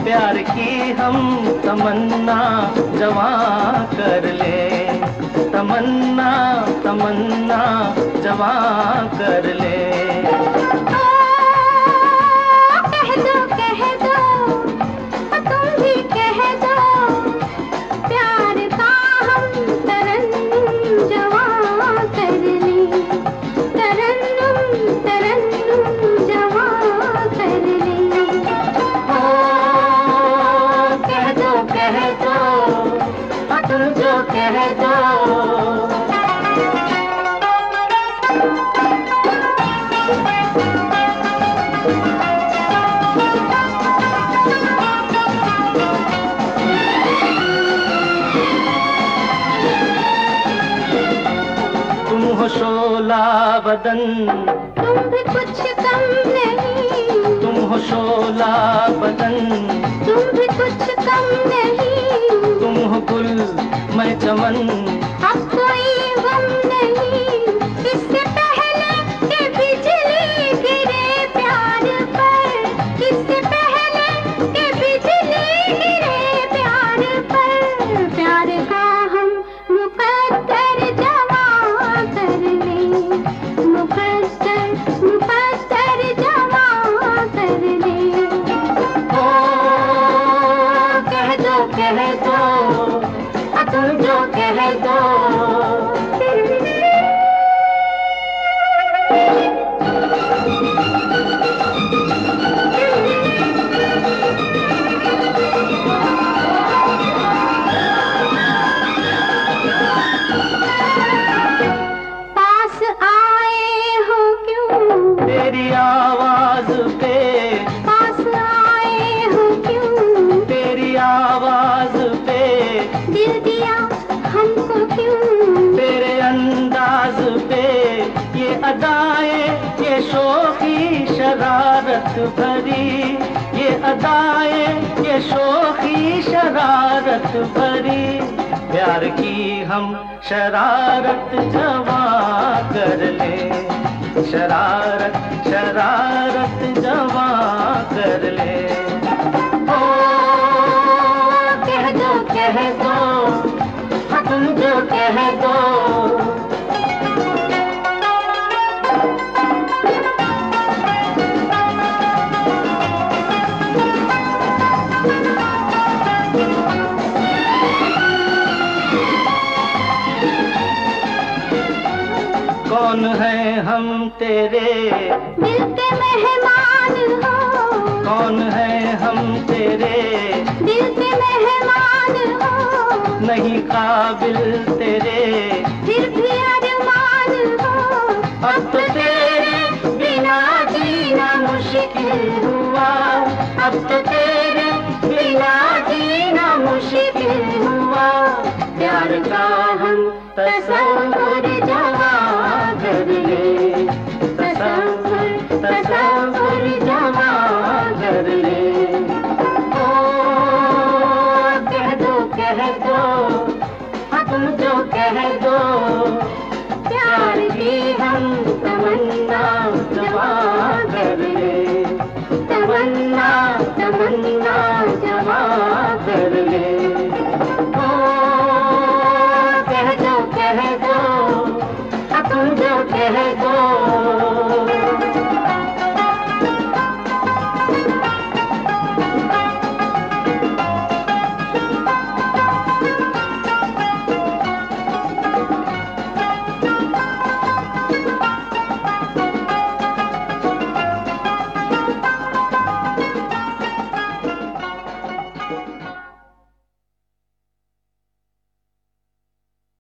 प्यार की हम तमन्ना जवां कर ले, तमन्ना तमन्ना जवां कर ले। तुम हो शोला बदन, तुम भी कुछ कम नहीं। तुम हो शोला बदन, तुम भी कुछ कम नहीं। तुम हो गुल मैं चमन, अब कोई गम नहीं। इससे पहले कि बिजली गिरे प्यार पर, इससे पहले कि बिजली गिरे प्यार पर, प्यार का हम मुकद्दर जवां कर ले, मुकद्दर मुकद्दर जवां कर ले। ओ कह दो तुम जो कह दो। पास आए हो क्यों तेरी आवाज पे, पास आए हो क्यों तेरी आवाज पे, दिल दिया हमको क्यों, तेरे अंदाज पे, ये अदाएं ये शोखी शरारत भरी, ये अदाएं ये शोखी शरारत भरी, प्यार की हम शरारत जवां कर ले, शरारत शरारत जवां कर ले। ओ कह दो तुम जो कह दो। कौन है हम तेरे दिल के मेहमान हो, कौन है हम तेरे दिल के मेहमान हो, नहीं काबिल तेरे फिर भी अरमान हो। अब तो तेरे बिना जीना मुश्किल हुआ, अब तो तेरे बिना जीना मुश्किल हुआ, प्यार का हम तसव्वुर जवां कर ले, तसव्वुर तसव्वुर जवां कर ले। ओ कह दो